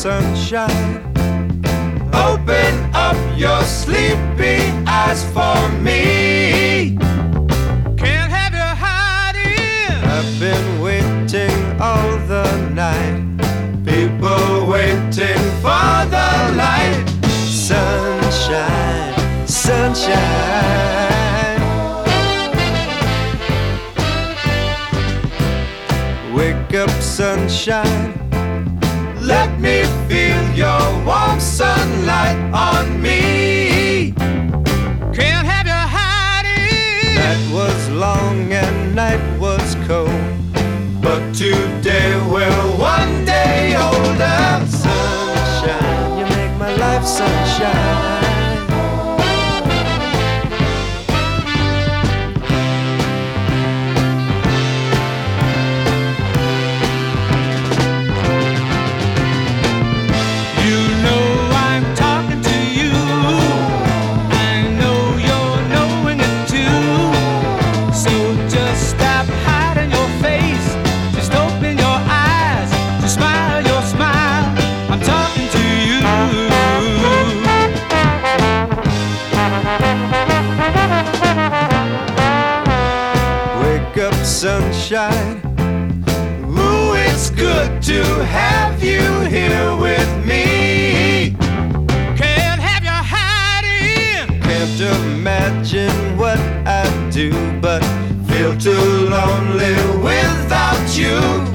sunshine. Open up your sleepy eyes for me. Can't have you hiding. I've been waiting all the night. People waiting for the light. Sunshine, sunshine. Wake up, sunshine. Let me feel your warm sunlight on me. Can't have you hiding. Night was long and night was cold, but today we're one day older. Sunshine, you make my life sunshine. Sunshine, ooh, it's good to have you here with me. Can't have you hiding. Can't imagine what I'd do, but feel too lonely without you.